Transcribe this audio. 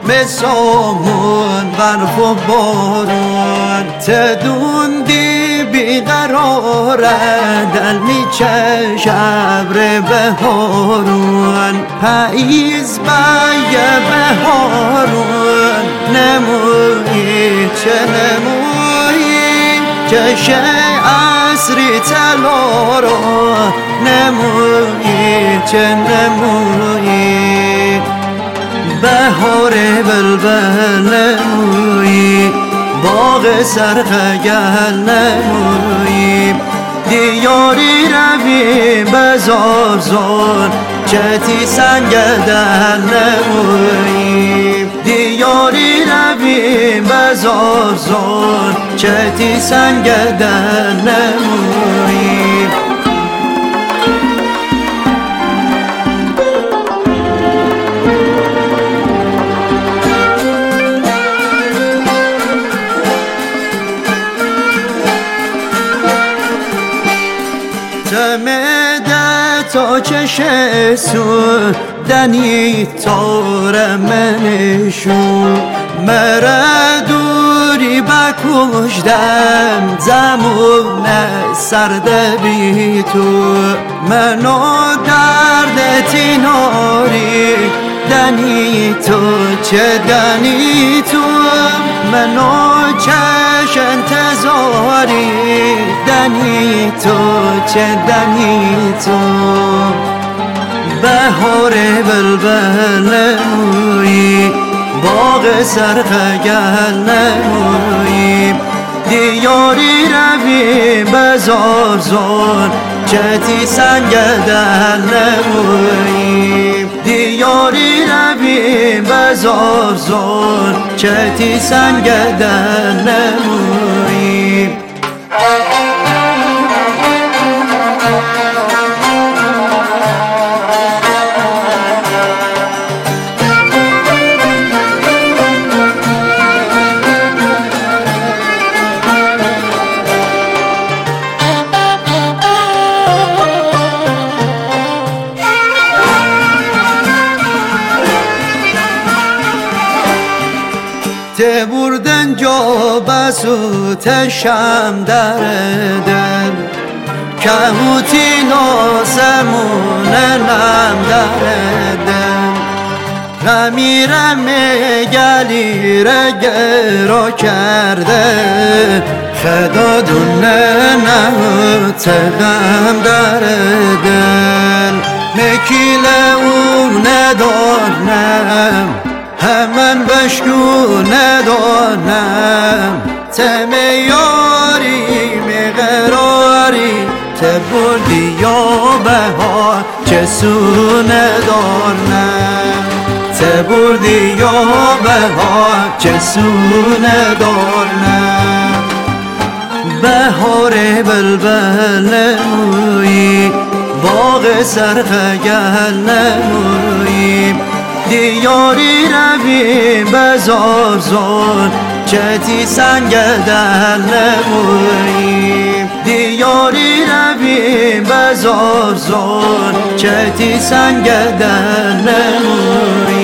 مسامون برف و بارون تدون دی بیقراره دل میچه شبر بهارون پاییز بیه بهارون نمویی چه نمویی چشه عصری تلا رو نمویی چه نمویی بهار بلبل نمویی باغ سرخگل نمویی دیاری روی بزار زار چتی سنگدل نمویی دیاری روی بزار زار چتی سنگدل نمویی تمده تا چشه سون دنی تار منشون مره دوری بکشدم زمون سرده بی تو منو درد تیناری دنی تو چه دنی تو منو چش انتظاری دنی تو چه دنی تو بهار بلبل نمویی باغ سرخگل نمویی دیاری روی بزار زار چتی سنگدل نمویی دیاری روی بزار زار چتی سنگدل نمویی ته بردن جا بسو تشم در دل کهوتی ناسمون نم در دل غمیرم گلی رگرا کرده خدا دونه نهوت غم در دل مکیل او ندانم همن بشکو ندانم تم یاری مقراری تبردی یا بهار چه سو ندانم تبردی یا بهار چه سو ندانم بهار بلبل نمویی باغ سرخگل نمویی دیاری روی بزار زار چتی سنگدل نمویی دیاری روی بزار زار چتی سنگدل نمویی